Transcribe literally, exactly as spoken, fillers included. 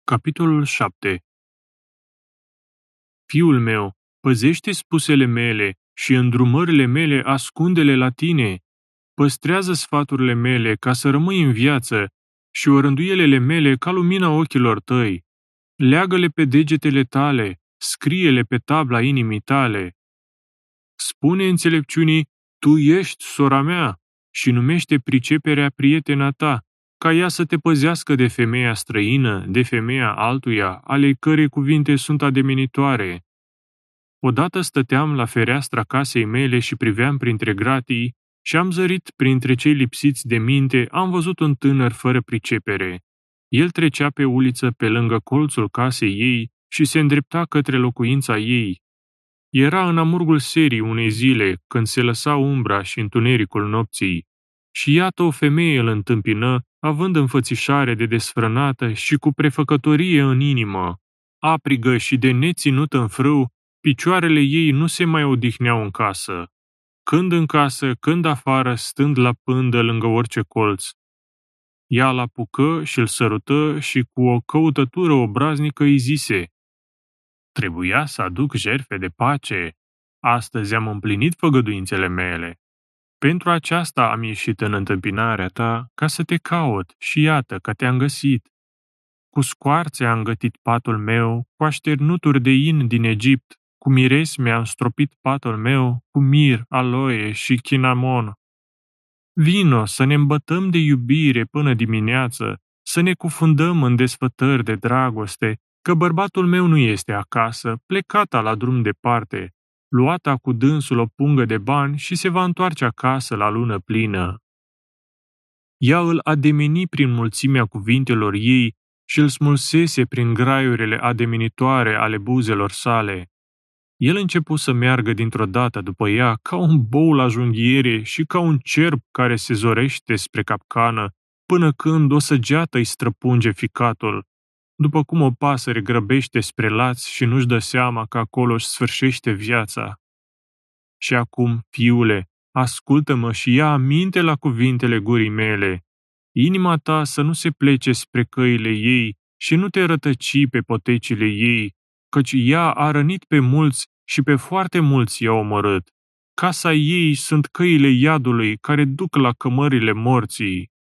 Capitolul șapte. Fiul meu, păzește spusele mele și îndrumările mele ascunde-le la tine. Păstrează sfaturile mele ca să rămâi în viață și orânduielele mele ca lumina ochilor tăi. Leagă-le pe degetele tale, scrie-le pe tabla inimii tale. Spune înțelepciunii, tu ești sora mea, și numește priceperea prietena ta, ca ea să te păzească de femeia străină, de femeia altuia, ale cărei cuvinte sunt ademenitoare. Odată stăteam la fereastra casei mele și priveam printre gratii și am zărit printre cei lipsiți de minte, am văzut un tânăr fără pricepere. El trecea pe uliță pe lângă colțul casei ei și se îndrepta către locuința ei. Era în amurgul serii unei zile, când se lăsa umbra și întunericul nopții. Și iată o femeie îl întâmpină, având înfățișare de desfrânată și cu prefăcătorie în inimă. Aprigă și de neținut în frâu, picioarele ei nu se mai odihneau în casă. Când în casă, când afară, stând la pândă lângă orice colț. Ea l-apucă și îl sărută și cu o căutătură obraznică îi zise: trebuia să aduc jertfe de pace. Astăzi am împlinit făgăduințele mele. Pentru aceasta am ieșit în întâmpinarea ta, ca să te caut, și iată că te-am găsit. Cu scoarțe am gătit patul meu, cu așternuturi de in din Egipt, cu miresme am stropit patul meu, cu mir, aloe și chinamon. Vino să ne îmbătăm de iubire până dimineață, să ne cufundăm în desfătări de dragoste, că bărbatul meu nu este acasă, plecata la drum departe, luata cu dânsul o pungă de bani și se va întoarce acasă la lună plină. Ea îl ademeni prin mulțimea cuvintelor ei și îl smulsese prin graiurile ademenitoare ale buzelor sale. El începu să meargă dintr-o dată după ea ca un bou la junghiere și ca un cerb care se zorește spre capcană, până când o săgeată îi străpunge ficatul, după cum o pasăre grăbește spre laț și nu-și dă seama că acolo își sfârșește viața. Și acum, fiule, ascultă-mă și ia aminte la cuvintele gurii mele. Inima ta să nu se plece spre căile ei și nu te rătăci pe potecile ei, căci ea a rănit pe mulți și pe foarte mulți i-a omorât. Casa ei sunt căile iadului care duc la cămările morții.